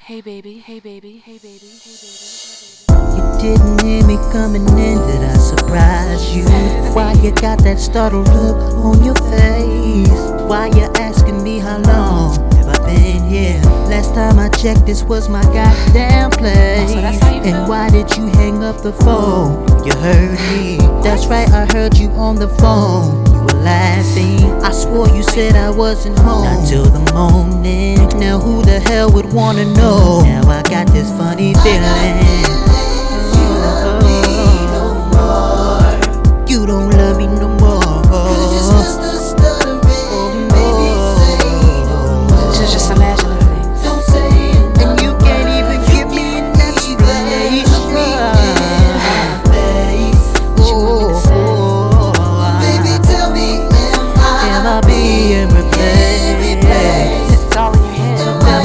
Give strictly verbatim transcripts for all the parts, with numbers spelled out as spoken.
Hey baby, hey baby, hey baby, hey baby, hey baby. You didn't hear me coming in, did I surprise you? Why you got that startled look on your face? Why you asking me how long have I been here? Last time I checked, this was my goddamn place. Oh, so that's how you feel? And why did you hang up the phone? You heard me. That's right, I heard you on the phone. You were laughing. I swore you said I wasn't home. Not till the morning. Now who the hell would wanna know? Now I got this funny feeling. You love me no more. You don't love me no more. Cause it's just a stuttering. Baby, say no more. This is just imaginary things. Don't say it. And you can't even give me an explanation. Baby, tell me, am I being replaced? It's all in your head.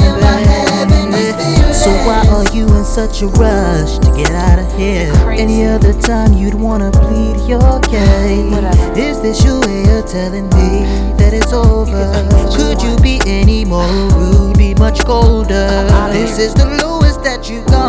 So why are you in such a rush to get out of here? Any other time you'd wanna plead your case. Whatever. Is this your way of telling me that it's over? Could you be any more rude, be much colder? This is the lowest that you got.